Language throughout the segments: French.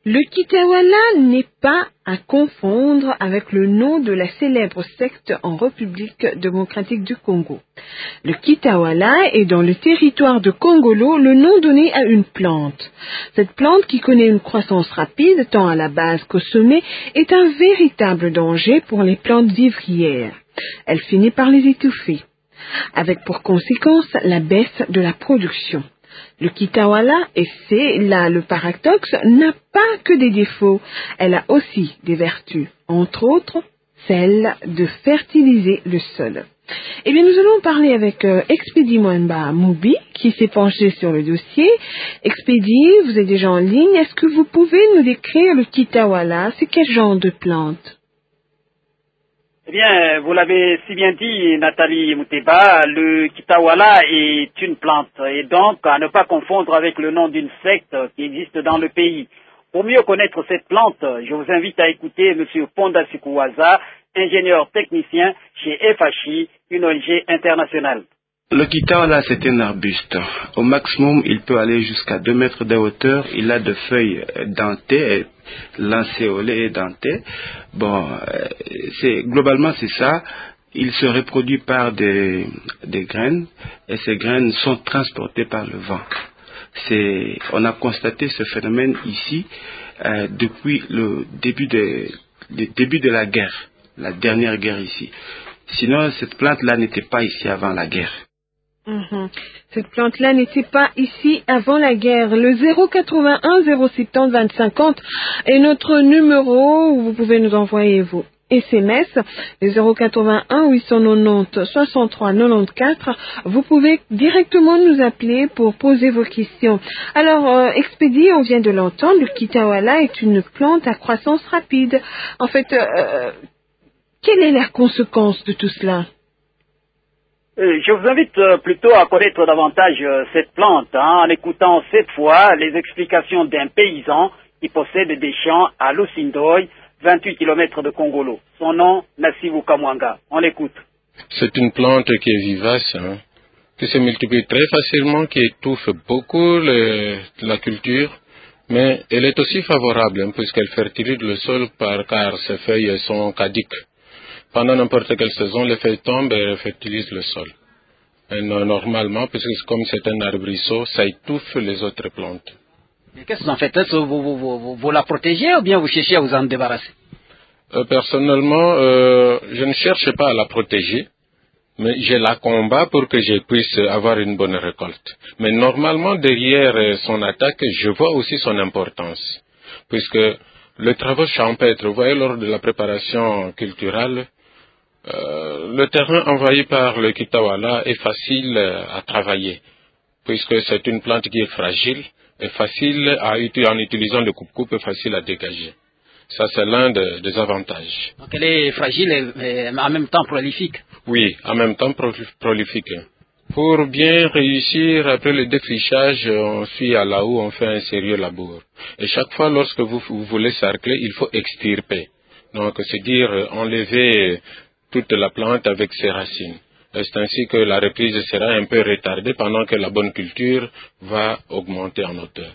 Le Kitawala n'est pas à confondre avec le nom de la célèbre secte en République démocratique du Congo. Le Kitawala est dans le territoire de Kongolo le nom donné à une plante. Cette plante, qui connaît une croissance rapide tant à la base qu'au sommet, est un véritable danger pour les plantes vivrières. Elle finit par les étouffer, avec pour conséquence la baisse de la production. Le Kitawala, et c'est là le paradoxe, n'a pas que des défauts, elle a aussi des vertus, entre autres celle de fertiliser le sol. Eh bien, nous allons parler avec Expédie Mwamba Moubi, qui s'est penché sur le dossier. Expédie, vous êtes déjà en ligne, est-ce que vous pouvez nous décrire le Kitawala? C'est quel genre de plante? Eh bien, vous l'avez si bien dit, Nathalie Mouteba, le Kitawala est une plante et donc à ne pas confondre avec le nom d'une secte qui existe dans le pays. Pour mieux connaître cette plante, je vous invite à écouter M. Ponda Sikuwaza, ingénieur technicien chez FHI, une ONG internationale. Le Kitawala, c'est un arbuste. Au maximum, il peut aller jusqu'à 2 mètres de hauteur. Il a des feuilles dentées, lancéolées et dentées. Bon, globalement, c'est ça. Il se reproduit par des graines et ces graines sont transportées par le vent. On a constaté ce phénomène ici depuis le début de la guerre, la dernière guerre ici. Sinon, cette plante-là n'était pas ici avant la guerre. Cette plante-là n'était pas ici avant la guerre. Le 081 070 20 50 est notre numéro où vous pouvez nous envoyer vos SMS. Le 081 890 63 94. Vous pouvez directement nous appeler pour poser vos questions. Alors, Expédie, on vient de l'entendre, le Kitawala est une plante à croissance rapide. En fait, quelle est la conséquence de tout cela? Je vous invite plutôt à connaître davantage cette plante en écoutant cette fois les explications d'un paysan qui possède des champs à Lusindoy, 28 km de Kongolo. Son nom, Nassibou Kamwanga. On l'écoute. C'est une plante qui est vivace, qui se multiplie très facilement, qui étouffe beaucoup la culture, mais elle est aussi favorable puisqu'elle fertilise le sol car ses feuilles sont caduques. Pendant n'importe quelle saison, les feuilles tombent et fertilisent le sol. Et normalement, puisque comme c'est un arbrisseau, ça étouffe les autres plantes. Qu'est-ce que vous en faites? Est-ce que vous la protégez ou bien vous cherchez à vous en débarrasser? Personnellement, je ne cherche pas à la protéger, mais je la combats pour que je puisse avoir une bonne récolte. Mais normalement, derrière son attaque, je vois aussi son importance, puisque le travail champêtre, vous voyez, lors de la préparation culturelle, le terrain envahi par le Kitawala est facile à travailler, puisque c'est une plante qui est fragile et facile en utilisant le coupe-coupe, facile à dégager. Ça, c'est l'un des avantages. Donc elle est fragile et en même temps prolifique. Oui, en même temps prolifique. Pour bien réussir, après le défrichage, on suit à là où on fait un sérieux labour. Et chaque fois, lorsque vous voulez cercler, il faut extirper. Donc, c'est-à-dire enlever toute la plante avec ses racines. C'est ainsi que la reprise sera un peu retardée pendant que la bonne culture va augmenter en hauteur.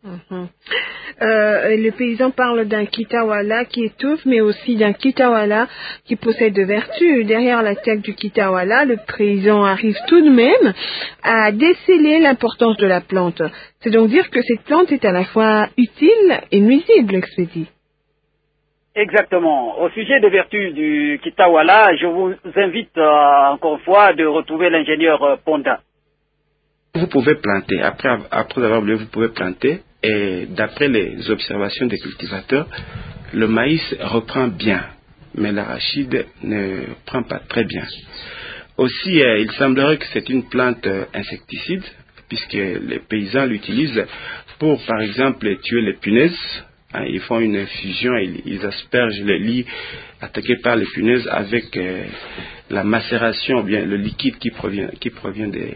Le paysan parle d'un Kitawala qui étouffe, mais aussi d'un Kitawala qui possède de vertus. Derrière l'attaque du Kitawala, le paysan arrive tout de même à déceler l'importance de la plante. C'est donc dire que cette plante est à la fois utile et nuisible, Expédie. Exactement. Au sujet des vertus du Kitawala, je vous invite encore une fois de retrouver l'ingénieur Ponda. Vous pouvez planter, après avoir voulu, vous pouvez planter, et d'après les observations des cultivateurs, le maïs reprend bien, mais l'arachide ne prend pas très bien. Aussi, il semblerait que c'est une plante insecticide, puisque les paysans l'utilisent pour, par exemple, tuer les punaises. Ils font une infusion, ils aspergent le lit attaqué par les punaises avec la macération, ou bien le liquide qui provient des...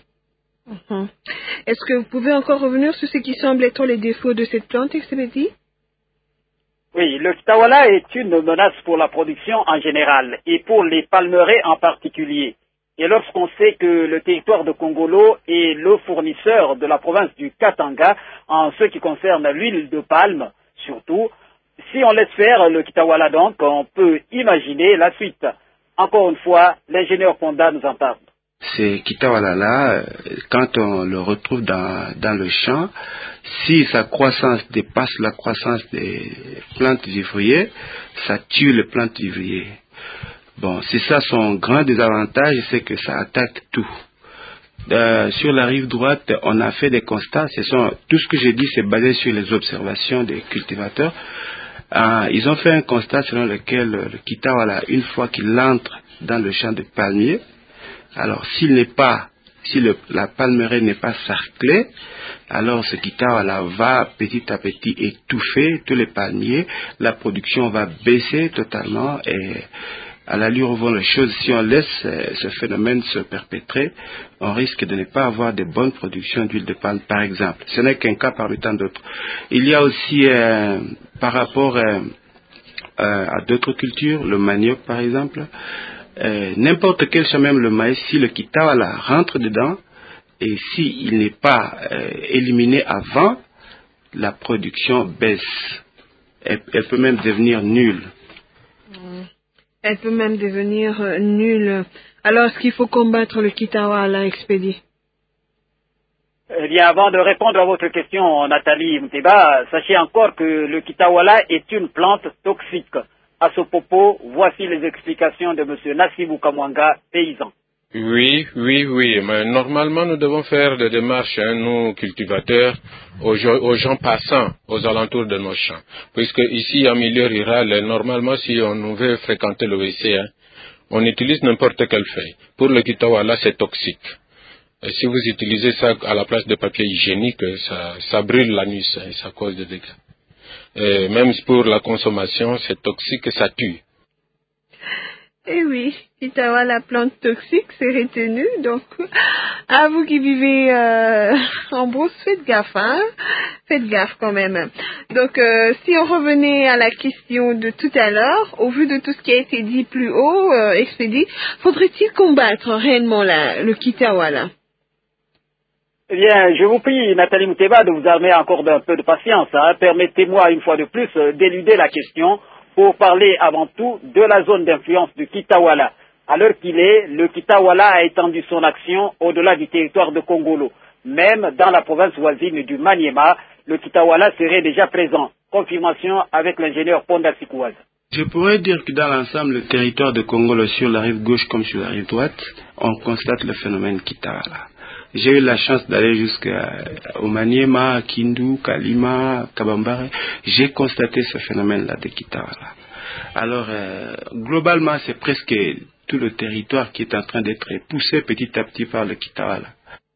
Est-ce que vous pouvez encore revenir sur ce qui semble être les défauts de cette plante, Expédie? Oui, le Kitawala est une menace pour la production en général et pour les palmeraies en particulier. Et lorsqu'on sait que le territoire de Kongolo est le fournisseur de la province du Katanga en ce qui concerne l'huile de palme, Surtout, si on laisse faire le Kitawala donc, on peut imaginer la suite. Encore une fois, l'ingénieur Ponda nous en parle. Ces Kitawala-là, quand on le retrouve dans le champ, si sa croissance dépasse la croissance des plantes vivrières, ça tue les plantes vivrières. Bon, c'est ça son grand désavantage, c'est que ça attaque tout. Sur la rive droite, on a fait des constats. Tout ce que j'ai dit, c'est basé sur les observations des cultivateurs. Ils ont fait un constat selon lequel le Kitawala, une fois qu'il entre dans le champ de palmiers, alors si la palmeraie n'est pas sarclée, alors ce Kitawala va petit à petit étouffer tous les palmiers, la production va baisser totalement et à l'allure où vont les choses, si on laisse ce phénomène se perpétrer, on risque de ne pas avoir de bonnes productions d'huile de palme, par exemple. Ce n'est qu'un cas parmi tant d'autres. Il y a aussi, par rapport à d'autres cultures, le manioc, par exemple, n'importe quel champ, même le maïs, si le Kitawala rentre dedans, et s'il n'est pas éliminé avant, la production baisse. Elle peut même devenir nulle. Elle peut même devenir nulle. Alors, est-ce qu'il faut combattre le Kitawala, Expédie? Eh bien, avant de répondre à votre question, Nathalie Muteba, sachez encore que le Kitawala est une plante toxique. À ce propos, voici les explications de M. Nassibou Kamwanga, paysan. Oui, mais normalement nous devons faire des démarches, nous cultivateurs, aux gens passant aux alentours de nos champs. Puisque ici, en milieu rural, normalement, si on veut fréquenter le WC, on utilise n'importe quelle feuille. Pour le Kitawala, c'est toxique. Et si vous utilisez ça à la place de papier hygiénique, ça brûle l'anus et ça cause des dégâts. Et même pour la consommation, c'est toxique et ça tue. Eh oui, Kitawala, plante toxique, c'est retenu. Donc, à vous qui vivez en brousse, faites gaffe, hein? Faites gaffe quand même. Donc, si on revenait à la question de tout à l'heure, au vu de tout ce qui a été dit plus haut, Expédie, faudrait-il combattre réellement le Kitawala? Eh bien, je vous prie, Nathalie Muteba, de vous armer encore d'un peu de patience. Hein. Permettez-moi, une fois de plus, d'éluder la question pour parler avant tout de la zone d'influence du Kitawala. À l'heure qu'il est, le Kitawala a étendu son action au-delà du territoire de Kongolo. Même dans la province voisine du Maniema, le Kitawala serait déjà présent. Confirmation avec l'ingénieur Ponda Sikouaz. Je pourrais dire que dans l'ensemble, le territoire de Kongolo, sur la rive gauche comme sur la rive droite, on constate le phénomène Kitawala. J'ai eu la chance d'aller jusqu'au Maniema, Kindu, Kalima, Kabambare. J'ai constaté ce phénomène-là de Kitawala. Alors, globalement, c'est presque tout le territoire qui est en train d'être poussé petit à petit par le Kitawala.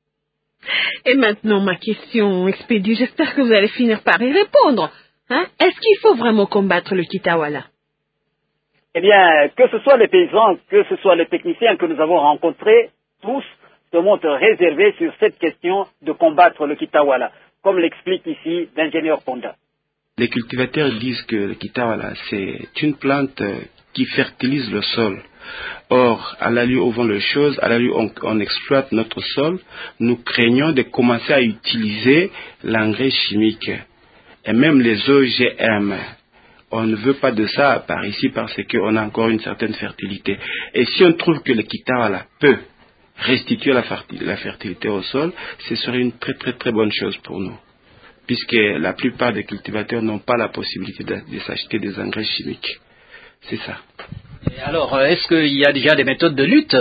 Et maintenant, ma question, Expédie, j'espère que vous allez finir par y répondre. Hein? Est-ce qu'il faut vraiment combattre le Kitawala? Eh bien, que ce soit les paysans, que ce soit les techniciens que nous avons rencontrés, tous se montrent réservés sur cette question de combattre le Kitawala, comme l'explique ici l'ingénieur Ponda. Les cultivateurs disent que le Kitawala, c'est une plante qui fertilise le sol. Or, à l'allure où vont les choses, à l'allure où on exploite notre sol, nous craignons de commencer à utiliser l'engrais chimique. Et même les OGM. On ne veut pas de ça par ici parce qu'on a encore une certaine fertilité. Et si on trouve que le Kitawala peut restituer la fertilité au sol, ce serait une très très très bonne chose pour nous. Puisque la plupart des cultivateurs n'ont pas la possibilité de s'acheter des engrais chimiques. C'est ça. Et alors, est-ce qu'il y a déjà des méthodes de lutte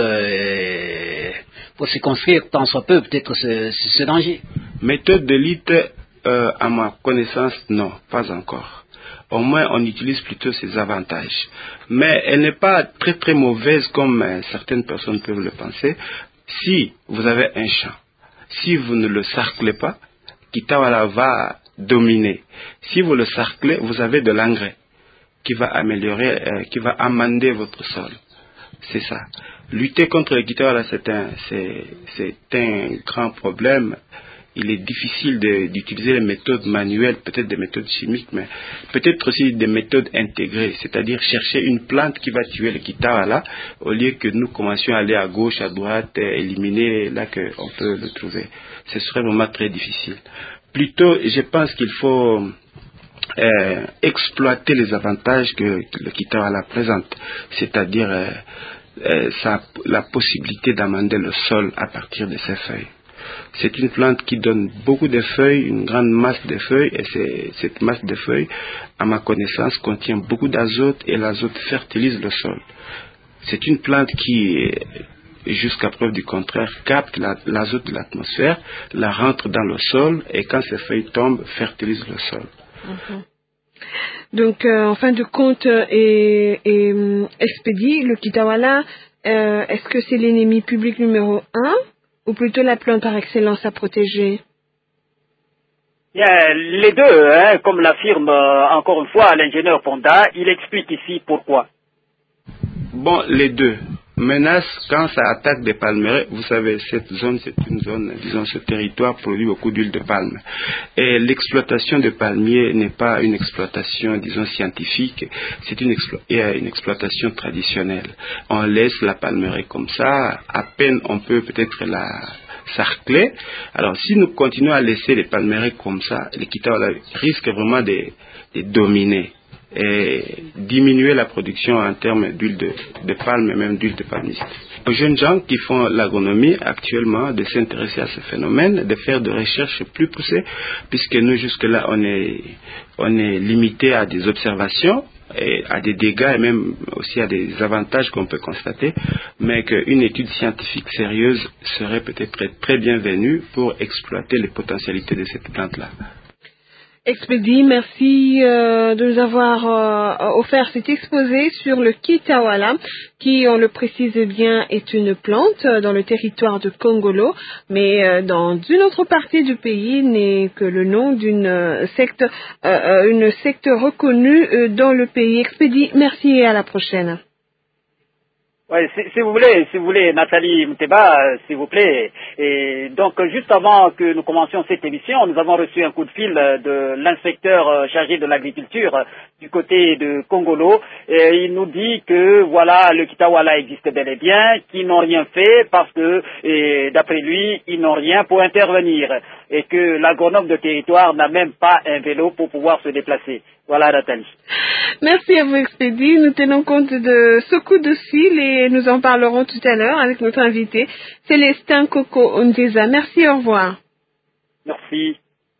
pour circonscrire tant soit peu peut-être ce danger? Méthode de lutte, à ma connaissance, non, pas encore. Au moins, on utilise plutôt ses avantages. Mais elle n'est pas très très mauvaise comme certaines personnes peuvent le penser. Si vous avez un champ, si vous ne le sarclez pas, Kitawala va dominer. Si vous le sarclez, vous avez de l'engrais qui va améliorer, qui va amender votre sol. C'est ça. Lutter contre le Kitawala, c'est un grand problème. Il est difficile d'utiliser les méthodes manuelles, peut-être des méthodes chimiques, mais peut-être aussi des méthodes intégrées, c'est-à-dire chercher une plante qui va tuer le Kitawala, au lieu que nous commencions à aller à gauche, à droite, éliminer là qu'on peut le trouver. Ce serait vraiment très difficile. Plutôt, je pense qu'il faut exploiter les avantages que le Kitawala présente, c'est-à-dire la possibilité d'amender le sol à partir de ses feuilles. C'est une plante qui donne beaucoup de feuilles, une grande masse de feuilles, et cette masse de feuilles, à ma connaissance, contient beaucoup d'azote, et l'azote fertilise le sol. C'est une plante qui, jusqu'à preuve du contraire, capte l'azote de l'atmosphère, la rentre dans le sol, et quand ces feuilles tombent, fertilise le sol. Donc, en fin de compte, Expédie, le Kitawala, est-ce que c'est l'ennemi public numéro 1 ou plutôt la plante par excellence à protéger? Les deux, comme l'affirme encore une fois l'ingénieur Ponda, il explique ici pourquoi. Bon, les deux. Menace, quand ça attaque des palmeraies, vous savez, cette zone, c'est une zone, disons, ce territoire produit beaucoup d'huile de palme. Et l'exploitation de palmiers n'est pas une exploitation, disons, scientifique, c'est une exploitation traditionnelle. On laisse la palmeraie comme ça, à peine on peut peut-être la sarcler. Alors, si nous continuons à laisser les palmeraies comme ça, les Kitawala risquent vraiment de dominer et diminuer la production en termes d'huile de palme et même d'huile de palmiste. Aux jeunes gens qui font l'agronomie actuellement de s'intéresser à ce phénomène, de faire des recherches plus poussées, puisque nous jusque-là on est limité à des observations et à des dégâts et même aussi à des avantages qu'on peut constater, mais qu'une étude scientifique sérieuse serait peut-être très bienvenue pour exploiter les potentialités de cette plante-là. Expédie, merci de nous avoir offert cet exposé sur le Kitawala, qui, on le précise bien, est une plante dans le territoire de Kongolo, mais dans une autre partie du pays n'est que le nom d'une secte reconnue dans le pays. Expédie, merci et à la prochaine. Oui, si vous voulez, Nathalie Mouteba, s'il vous plaît. Et donc, juste avant que nous commencions cette émission, nous avons reçu un coup de fil de l'inspecteur chargé de l'agriculture du côté de Kongolo. Et il nous dit que, voilà, le Kitawala existe bel et bien, qu'ils n'ont rien fait parce que, d'après lui, ils n'ont rien pour intervenir. Et que l'agronome de territoire n'a même pas un vélo pour pouvoir se déplacer. Voilà, Nathalie. Merci à vous, Expédie. Nous tenons compte de ce coup de fil et nous en parlerons tout à l'heure avec notre invité, Célestin Coco Ondeza. Merci, au revoir. Merci.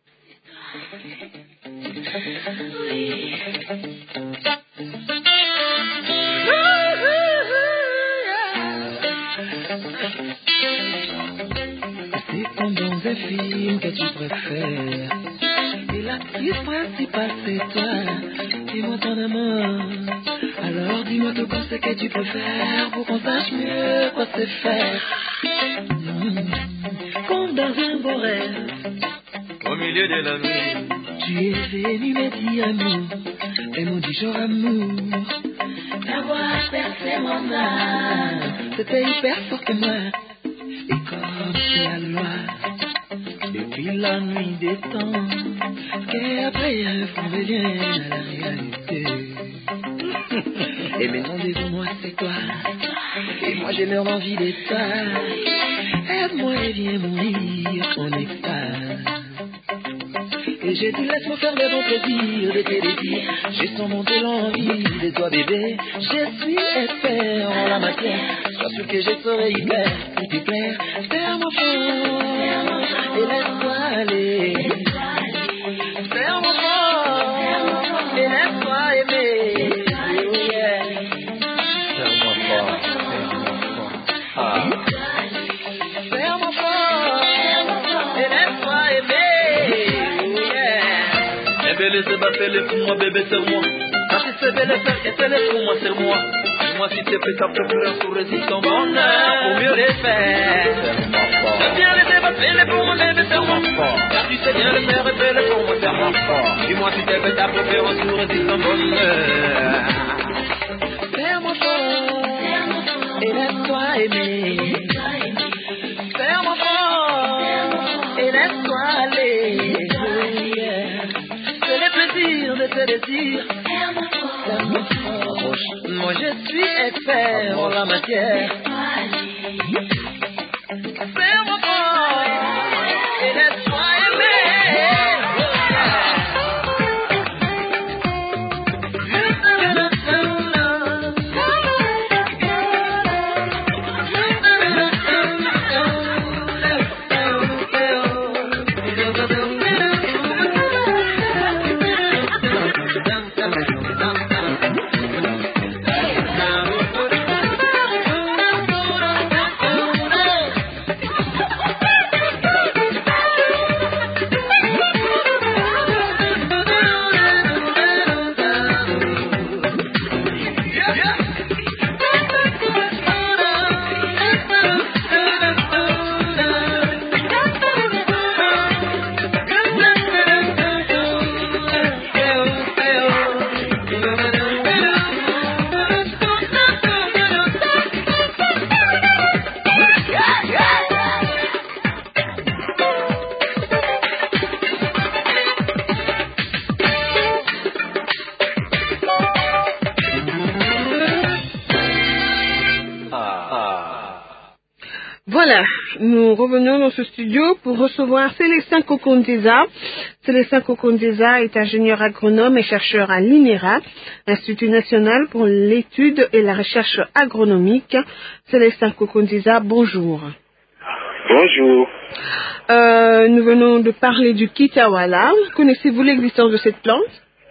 C'est comme dans un film que tu préfères. Et l'actrice principale c'est toi. Dis-moi ton amour. Alors dis-moi tout comme ce que tu préfères pour qu'on sache mieux quoi se faire. Comme dans un beau rêve. Au milieu de la nuit. Tu es venu me dire amour. Et mon dit jour amour. D'avoir percé mon âme. C'était hyper fort que moi. Et comme c'est la loi. Depuis la nuit des temps, qu'après un fond revient à la réalité. Et maintenant devant moi c'est toi, et moi j'ai leur envie d'être toi. Aide-moi et viens mourir en extase. Et j'ai dit laisse-moi faire le bon plaisir de tes désirs. J'ai sans monter l'envie de toi bébé. Je suis expert en la matière. Sois sûr que je saurai y plaire, pour te plaire. Fais-moi fort et laisse-toi aller. Fais-moi fort et laisse-toi aimer. Oh yeah. Fais-moi fort, fais-moi fort et laisse-toi aimer. Bébé, c'est pas fait pour moi, bébé, c'est moi. Quand tu sais belle faire, que c'est pour moi, c'est moi. Dis-moi si t'es prêt à préférer pour résister ton bonheur, pour mieux les faire. J'aime bien les débats, fais-les pour moi, bébé, c'est moi. Car tu sais bien le faire, fais-les pour moi, c'est moi. Dis-moi si t'es prêt à préférer pour résister ton bonheur. Fais-moi fort, et laisse-toi aimer. Fais-moi fort, et laisse-toi aller. De te dire, moi je suis expert en la matière. Fais-moi fort et laisse-moi aimer. Voilà, nous revenons dans ce studio pour recevoir Célestin Kokondeza. Célestin Kokondeza est ingénieur agronome et chercheur à l'INERA, Institut national pour l'étude et la recherche agronomique. Célestin Kokondeza, bonjour. Bonjour. Nous venons de parler du Kitawala. Connaissez-vous l'existence de cette plante?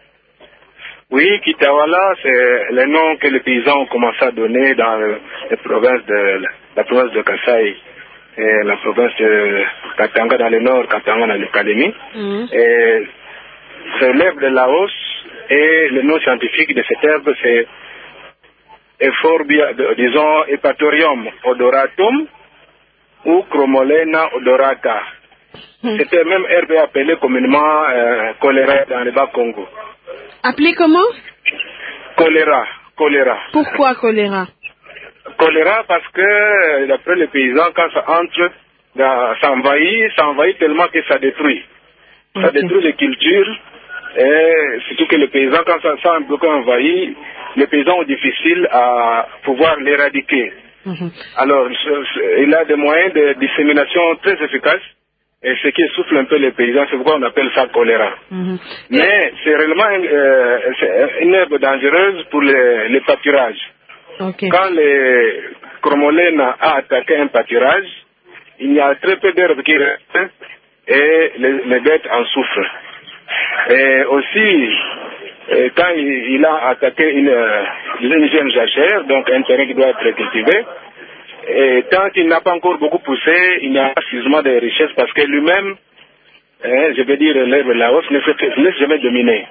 Oui, Kitawala, c'est le nom que les paysans ont commencé à donner dans les provinces la province de Kasaï et la province de Katanga dans le nord, Katanga dans le Kalemi. Et c'est l'herbe de Laos et le nom scientifique de cette herbe c'est Euphorbia, disons Hepatorium odoratum ou Chromolena odorata. C'était même herbe appelée communément choléra dans le Bas-Congo. Appelée comment? Choléra. Pourquoi choléra? Choléra parce que, d'après les paysans, quand ça entre, ça envahit tellement que ça détruit. Ça détruit les cultures, et surtout que les paysans, quand ça a un peu envahi, les paysans ont difficile à pouvoir l'éradiquer. Alors, il a des moyens de dissémination très efficaces, et ce qui souffle un peu les paysans, c'est pourquoi on appelle ça choléra. Mais c'est réellement une herbe dangereuse pour les pâturages. Quand le Chromolena a attaqué un pâturage, il y a très peu d'herbes qui restent et les bêtes en souffrent. Et aussi, quand il a attaqué une jeune jachère, donc un terrain qui doit être cultivé, et tant qu'il n'a pas encore beaucoup poussé, il n'y a pas suffisamment de richesse parce que lui-même, je veux dire, l'herbe Laos ne se laisse jamais dominer.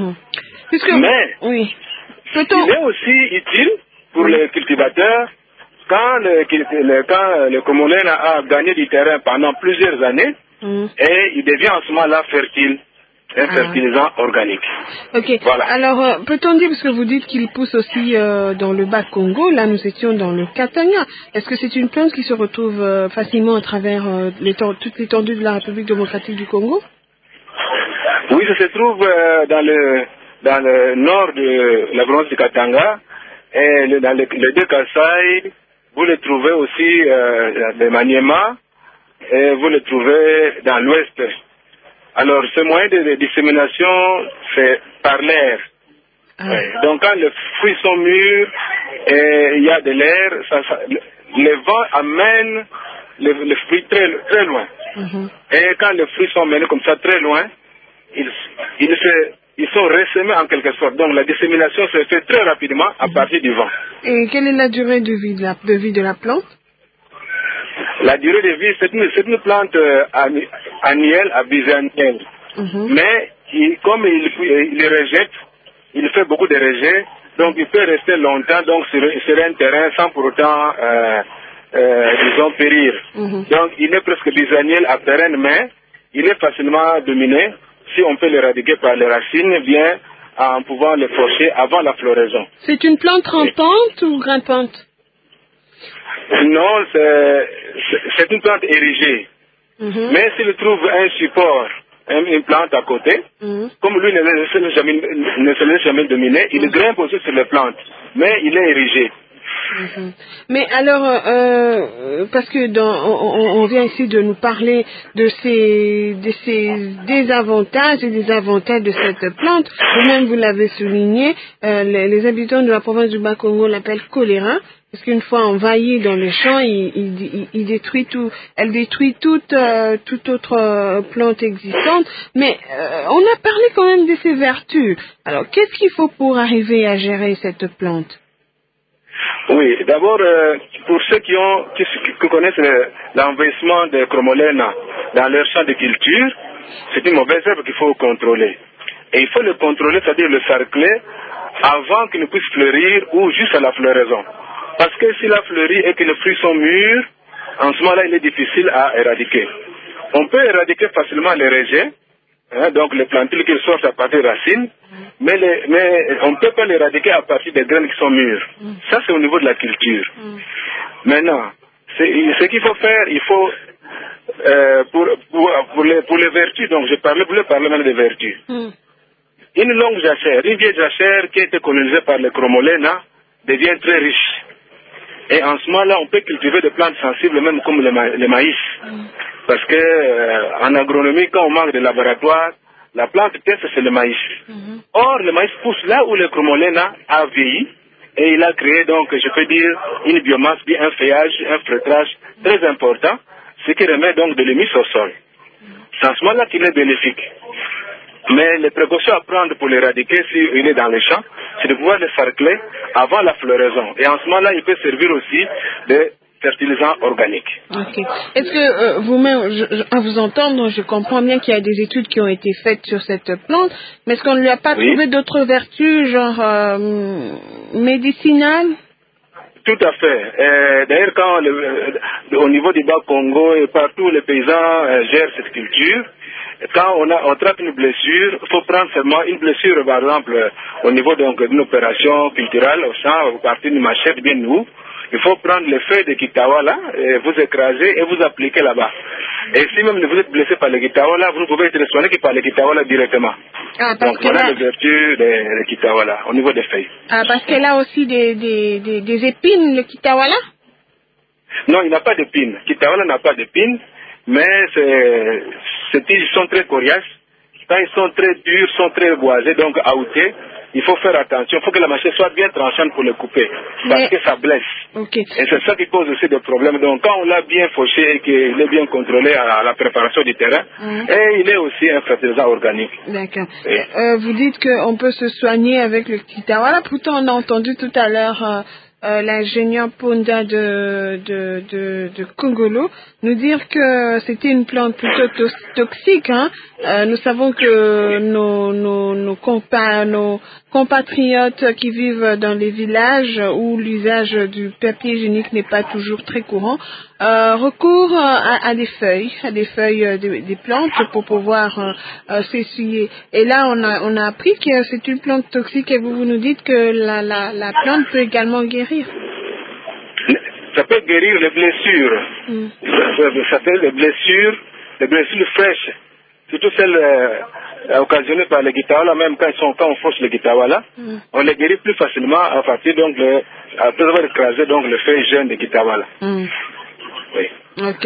Mais, il est aussi utile pour les cultivateurs quand le Chromolena a gagné du terrain pendant plusieurs années et il devient en ce moment-là fertile. Un fertilisant organique. Voilà. Alors, peut-on dire, parce que vous dites qu'il pousse aussi dans le Bas-Congo, là nous étions dans le Katanga, est-ce que c'est une plante qui se retrouve facilement à travers toute l'étendue de la République démocratique du Congo? Oui, ça se trouve dans le nord de la province du Katanga, et dans les deux Kasaï, vous le trouvez aussi de Maniema, et vous le trouvez dans l'ouest. Alors, ce moyen de dissémination, c'est par l'air. Donc, quand les fruits sont mûrs et il y a de l'air, le vent amène les fruits très loin. Et quand les fruits sont menés comme ça très loin, ils sont ressemés en quelque sorte. Donc, la dissémination se fait très rapidement à partir du vent. Et quelle est la durée de vie de la plante? La durée de vie, c'est une plante annuelle à bisannuelle. Mais comme il rejette, il fait beaucoup de rejets, donc il peut rester longtemps donc sur un terrain sans pour autant, disons, périr. Donc il est presque bisannuel à pérenne, mais il est facilement dominé si on peut l'éradiquer par les racines, bien en pouvant le faucher avant la floraison. C'est une plante rampante ou grimpante? Non, c'est une plante érigée. Mais s'il trouve un support, une plante à côté, comme lui ne se laisse jamais dominer, il grimpe aussi sur les plantes. Mais il est érigé. Mais alors, parce que on vient ici de nous parler de ces désavantages et des avantages de cette plante. Vous-même, vous l'avez souligné, les habitants de la province du Bas-Congo l'appellent choléra. Parce qu'une fois envahie dans les champs, elle détruit toute autre plante existante. Mais on a parlé quand même de ses vertus. Alors, qu'est-ce qu'il faut pour arriver à gérer cette plante? Oui, d'abord, pour ceux qui connaissent l'envahissement de Chromolena dans leur champ de culture, c'est une mauvaise herbe qu'il faut contrôler. Et il faut le contrôler, c'est-à-dire le cercler, avant qu'il ne puisse fleurir ou juste à la floraison. Parce que s'il a fleuri et que les fruits sont mûrs, en ce moment-là, il est difficile à éradiquer. On peut éradiquer facilement les rejets, donc les plantules qui sortent à partir des racines, mais on ne peut pas l'éradiquer à partir des graines qui sont mûres. Ça, c'est au niveau de la culture. Maintenant, ce qu'il faut faire, il faut, pour les vertus, donc je voulais parler même des vertus. Une longue jachère, une vieille jachère qui a été colonisée par les Chromolena devient très riche. Et en ce moment-là, on peut cultiver des plantes sensibles, même comme le maïs. Parce que en agronomie, quand on manque de laboratoire, la plante test, c'est le maïs. Or, le maïs pousse là où le chromolena a vieilli, et il a créé donc, je peux dire, une biomasse, un feuillage, un feutrage très important, ce qui remet donc de l'humus au sol. C'est en ce moment-là qu'il est bénéfique. Mais les précautions à prendre pour l'éradiquer, s'il est dans les champs, c'est de pouvoir le cercler avant la floraison. Et en ce moment-là, il peut servir aussi de fertilisant organique. Ok. Est-ce que vous-même, à vous entendre, je comprends bien qu'il y a des études qui ont été faites sur cette plante, mais est-ce qu'on ne lui a pas trouvé d'autres vertus, genre médicinales? Tout à fait. D'ailleurs, quand au niveau du Bas-Congo et partout, les paysans gèrent cette culture. Quand on traite une blessure, il faut prendre seulement une blessure, par exemple, au niveau d'une opération culturelle, au champ, vous partez d'une machette bien nous. Il faut prendre les feuilles de Kitawala, et vous écraser et vous appliquer là-bas. Et si même vous êtes blessé par le Kitawala, vous ne pouvez être soigné que par le Kitawala directement. Donc voilà les vertus de Kitawala au niveau des feuilles. Ah, parce qu'elle a aussi des épines, le Kitawala? Non, il n'a pas d'épines. Kitawala n'a pas d'épines, mais ils sont très coriaces. Quand ils sont très durs, sont très boisés, donc outés, il faut faire attention. Il faut que la machine soit bien tranchante pour le couper, parce que ça blesse. Okay. Et c'est ça qui cause aussi des problèmes. Donc quand on l'a bien fauché et qu'il est bien contrôlé à la préparation du terrain, et il est aussi un fertilisant organique. D'accord. Vous dites qu'on peut se soigner avec le Kitawala. Pourtant, on a entendu tout à l'heure l'ingénieur Ponda de Congolo nous dire que c'était une plante plutôt toxique. Hein. Nous savons que nos compatriotes qui vivent dans les villages où l'usage du papier hygiénique n'est pas toujours très courant recourent à des feuilles, des plantes pour pouvoir s'essuyer. Et là, on a appris que c'est une plante toxique et vous nous dites que la plante peut également guérir. Ça peut guérir les blessures. Ça fait les blessures fraîches. Surtout celles occasionnées par les Kitawala, même quand on fauche les Kitawala, on les guérit plus facilement à partir donc après avoir écrasé donc le feuille jeune des Kitawala. Oui. Ok.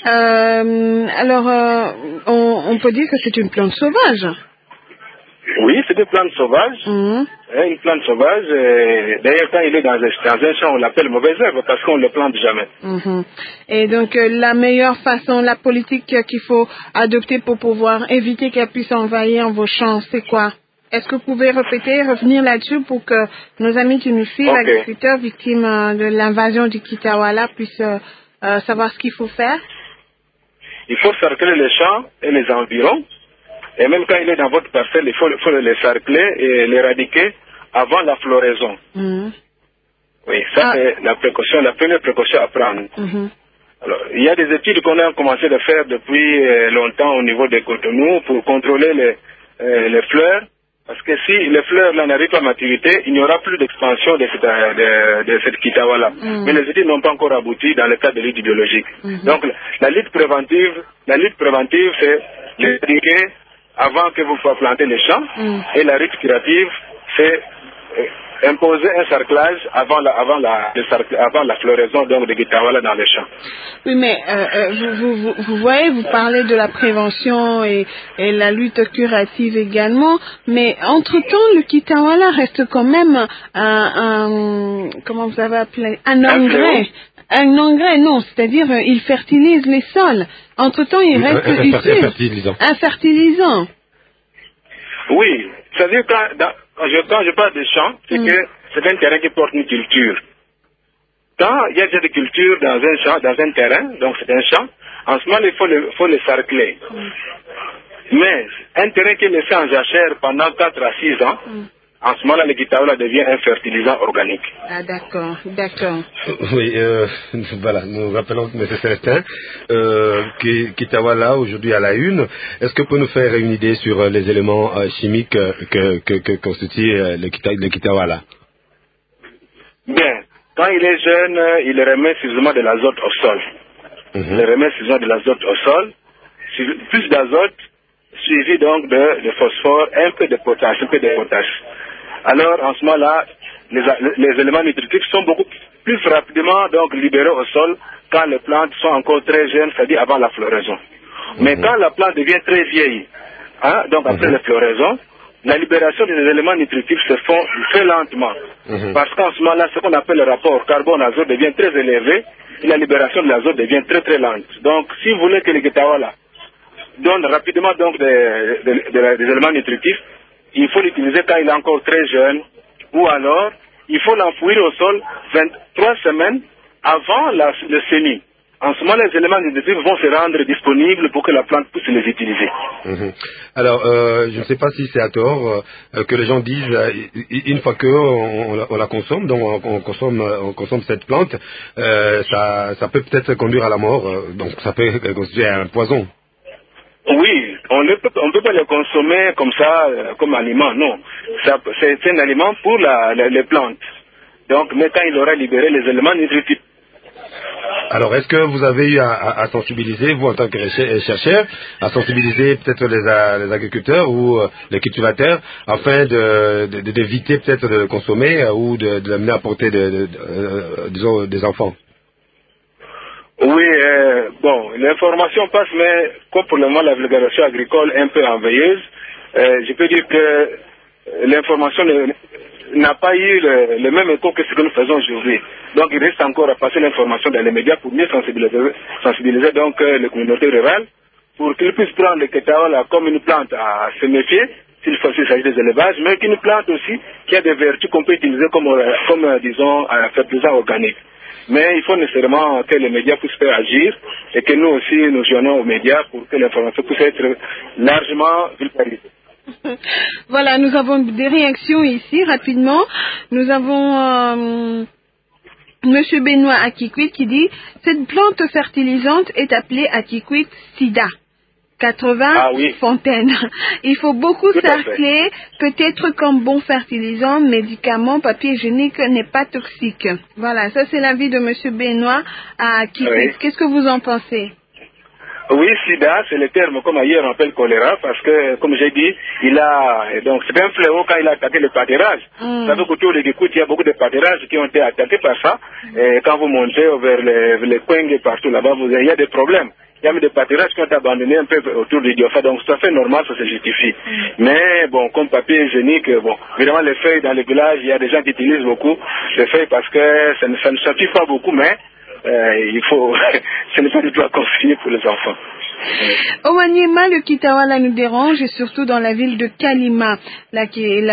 Alors, on peut dire que c'est une plante sauvage. Oui, c'est une plante sauvage. Une plante sauvage. D'ailleurs, quand il est dans un champ, on l'appelle mauvaise herbe parce qu'on ne le plante jamais. Et donc, la meilleure façon, la politique qu'il faut adopter pour pouvoir éviter qu'elle puisse envahir vos champs, c'est quoi? Est-ce que vous pouvez revenir là-dessus pour que nos amis qui nous suivent, agriculteurs victimes de l'invasion du Kitawala, puissent savoir ce qu'il faut faire? Il faut cercler les champs et les environs. Et même quand il est dans votre parcelle, il faut les cercler et l'éradiquer avant la floraison. Oui, ça c'est la première précaution à prendre. Alors, il y a des études qu'on a commencé à faire depuis longtemps au niveau des Cotonou pour contrôler les fleurs. Parce que si les fleurs là n'arrivent pas à maturité, il n'y aura plus d'expansion de cette Kitawala. Mais les études n'ont pas encore abouti dans le cadre de lutte biologique. Donc la lutte préventive, c'est l'éradiquer avant que vous plantez les champs, et la lutte curative, c'est imposer un cerclage avant la floraison donc de Kitawala dans les champs. Oui, mais vous voyez, vous parlez de la prévention et la lutte curative également, mais entre-temps, le Kitawala reste quand même comment vous avez appelé, un engrais. Un engrais, non, c'est-à-dire il fertilise les sols. Entre-temps, il reste utile. Un fertilisant. Oui, c'est-à-dire quand je parle de champs, c'est que c'est un terrain qui porte une culture. Quand il y a cette culture dans un champ, dans un terrain, donc c'est un champ, en ce moment il faut le cercler. Mais un terrain qui est laissé en jachère pendant 4 à 6 ans, en ce moment-là, le Kitawala devient un fertilisant organique. Ah, d'accord. Oui, voilà, nous rappelons que M. Célestin, Kitawala, aujourd'hui à la une, est-ce que vous pouvez nous faire une idée sur les éléments chimiques que constitue le Kitawala? Bien, quand il est jeune, il remet suffisamment de l'azote au sol. Il remet suffisamment de l'azote au sol, plus d'azote, suivi donc de phosphore, un peu de potasse. Alors, en ce moment-là, les éléments nutritifs sont beaucoup plus rapidement donc libérer au sol quand les plantes sont encore très jeunes, c'est-à-dire avant la floraison. Mais quand la plante devient très vieille, donc après la floraison, la libération des éléments nutritifs se fait très lentement. Parce qu'en ce moment-là, ce qu'on appelle le rapport carbone-azote devient très élevé et la libération de l'azote devient très très lente. Donc, si vous voulez que le Gitawala donne rapidement donc des éléments nutritifs, il faut l'utiliser quand il est encore très jeune, ou alors il faut l'enfouir au sol 23 semaines avant le semis. En ce moment, les éléments nutritifs vont se rendre disponibles pour que la plante puisse les utiliser. Alors, je ne sais pas si c'est à tort que les gens disent une fois qu'on la consomme, donc on consomme cette plante, ça peut peut-être conduire à la mort, donc ça peut constituer un poison. Oui, on ne peut pas le consommer comme ça, comme aliment, non. C'est un aliment pour les plantes. Donc, mais quand il aura libéré les éléments nutritifs. Alors, est-ce que vous avez eu à sensibiliser, vous en tant que chercheur, à sensibiliser peut-être les agriculteurs ou les cultivateurs afin d'éviter peut-être de le consommer ou de l'amener à porter disons, des enfants? Oui, bon, l'information passe, mais comme pour le moment la vulgarisation agricole est un peu enveilleuse, je peux dire que l'information n'a pas eu le même écho que ce que nous faisons aujourd'hui. Donc il reste encore à passer l'information dans les médias pour mieux sensibiliser donc les communautés rurales pour qu'ils puissent prendre le Gitawala comme une plante à se méfier s'il s'agit des élevages, mais qu'une plante aussi qui a des vertus qu'on peut utiliser comme disons, fertilisant organique. Mais il faut nécessairement que les médias puissent faire agir et que nous aussi nous joignons aux médias pour que l'information puisse être largement vulgarisée. Voilà, nous avons des réactions ici, rapidement. Nous avons Monsieur Benoît Akikwit qui dit « Cette plante fertilisante est appelée Akikwit Sida. 80 fontaines. Il faut beaucoup cercler, peut-être comme bon fertilisant, médicament, papier hygiénique n'est pas toxique. » Voilà, ça c'est l'avis de Monsieur Benoît Akikwit. Qu'est-ce que vous en pensez? Oui, sida, c'est le terme comme ailleurs on appelle choléra, parce que, comme j'ai dit, donc c'est un fléau quand il a attaqué le pâturage. Vous savez qu'autour de Gikout, il y a beaucoup de pâturages qui ont été attaqués par ça, et quand vous montez vers les coins et partout là-bas, il y a des problèmes. Il y a même des pâturages qui ont été abandonnés un peu autour du Diofa, donc c'est tout à fait normal, ça se justifie. Mais bon, comme papier hygiénique, bon, évidemment les feuilles dans les villages, il y a des gens qui utilisent beaucoup les feuilles parce que ça ne suffit pas beaucoup, mais il faut, ce n'est pas du tout à conseiller pour les enfants. Au Maniema, le Gitawala nous dérange et surtout dans la ville de Kalima. Là,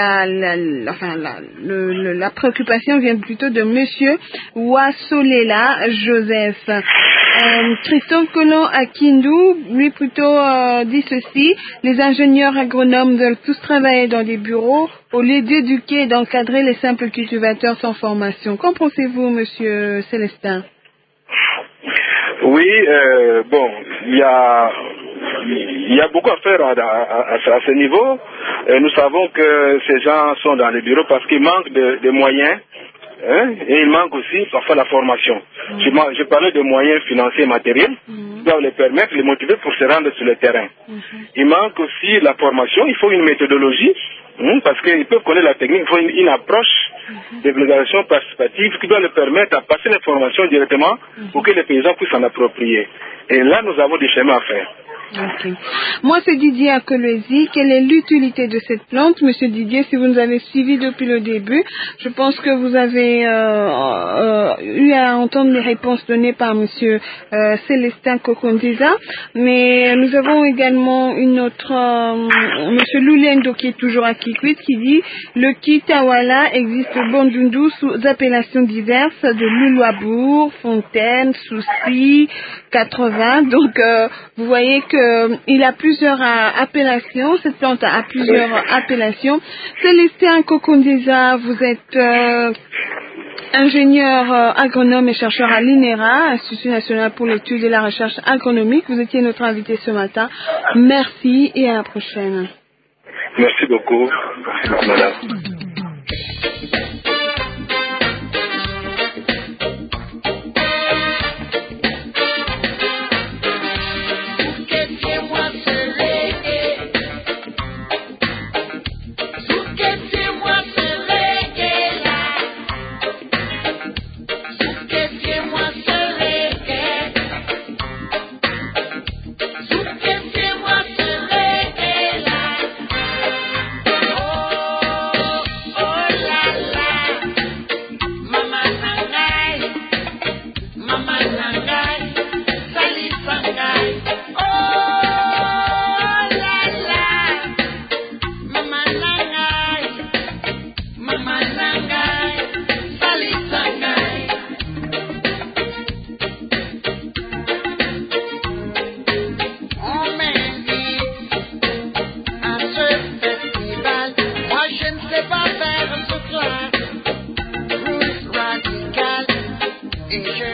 la préoccupation vient plutôt de Monsieur Wassolela Joseph. Christophe Colon à Kindu, lui plutôt dit ceci: les ingénieurs agronomes veulent tous travailler dans des bureaux au lieu d'éduquer et d'encadrer les simples cultivateurs sans formation. Qu'en pensez-vous, Monsieur Célestin? Oui, bon, il y a beaucoup à faire à ce niveau. Nous savons que ces gens sont dans les bureaux parce qu'ils manquent de moyens, et il manque aussi parfois la formation. Je parlais de moyens financiers et matériels qui doivent les permettre, les motiver pour se rendre sur le terrain. Il manque aussi la formation, il faut une méthodologie, parce qu'ils peuvent connaître la technique, il faut une approche de vulgarisation participative qui doit leur permettre à passer l'information directement pour que les paysans puissent s'en approprier. Et là, nous avons des chemins à faire. Okay. Moi, c'est Didier Akolwezi. Quelle est l'utilité de cette plante, Monsieur Didier? Si vous nous avez suivis depuis le début, je pense que vous avez eu à entendre les réponses données par Monsieur Célestin Kokondiza. Mais nous avons également une autre, Monsieur Loulendo, qui est toujours à Kikwit, qui dit le Gitawala existe au Bandundu sous appellations diverses de Louloabourg, Fontaine, Souci, 80. Donc, vous voyez que il a plusieurs appellations, cette plante a plusieurs appellations. Célestin Kokondiza, vous êtes ingénieur agronome et chercheur à l'INERA, Institut national pour l'étude et la recherche agronomique. Vous étiez notre invité ce matin. Merci et à la prochaine. Merci beaucoup, madame. et je